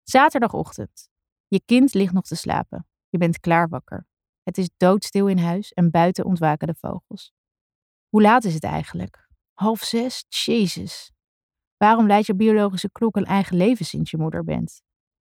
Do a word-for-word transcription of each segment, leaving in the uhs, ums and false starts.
Zaterdagochtend. Je kind ligt nog te slapen. Je bent klaar wakker. Het is doodstil in huis en buiten ontwaken de vogels. Hoe laat is het eigenlijk? Half zes? Jezus. Waarom leidt je biologische klok een eigen leven sinds je moeder bent?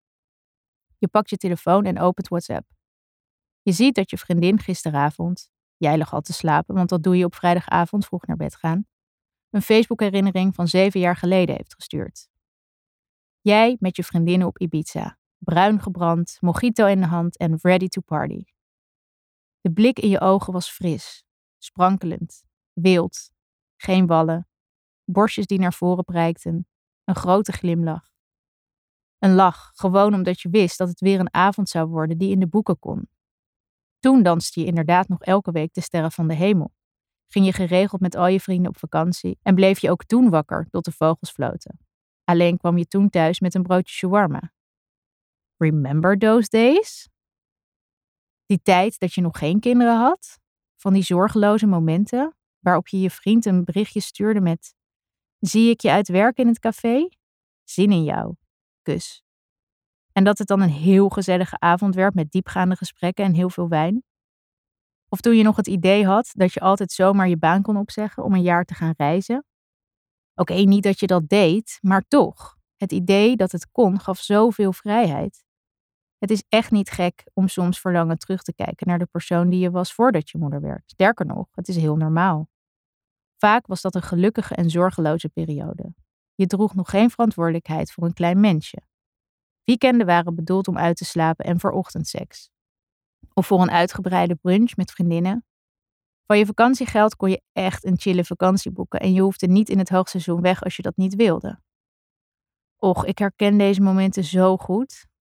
Je pakt je telefoon en opent WhatsApp. Je ziet dat je vriendin gisteravond, jij lag al te slapen, want dat doe je op vrijdagavond vroeg naar bed gaan, een Facebook-herinnering van zeven jaar geleden heeft gestuurd. Jij met je vriendinnen op Ibiza, bruin gebrand, mojito in de hand en ready to party. De blik in je ogen was fris, sprankelend, wild, geen wallen, borstjes die naar voren prijkten, een grote glimlach. Een lach, gewoon omdat je wist dat het weer een avond zou worden die in de boeken kon. Toen danste je inderdaad nog elke week de sterren van de hemel. Ging je geregeld met al je vrienden op vakantie en bleef je ook toen wakker tot de vogels floten. Alleen kwam je toen thuis met een broodje shawarma. Remember those days? Die tijd dat je nog geen kinderen had? Van die zorgeloze momenten waarop je je vriend een berichtje stuurde met: zie ik je uit werk in het café? Zin in jou. Kus. En dat het dan een heel gezellige avond werd met diepgaande gesprekken en heel veel wijn? Of toen je nog het idee had dat je altijd zomaar je baan kon opzeggen om een jaar te gaan reizen? Oké, okay, niet dat je dat deed, maar toch. Het idee dat het kon gaf zoveel vrijheid. Het is echt niet gek om soms verlangen terug te kijken naar de persoon die je was voordat je moeder werd. Sterker nog, het is heel normaal. Vaak was dat een gelukkige en zorgeloze periode. Je droeg nog geen verantwoordelijkheid voor een klein mensje. Weekenden waren bedoeld om uit te slapen en voor ochtendseks. Of voor een uitgebreide brunch met vriendinnen. Van je vakantiegeld kon je echt een chille vakantie boeken en je hoefde niet in het hoogseizoen weg als je dat niet wilde. Och, ik herken deze momenten zo goed.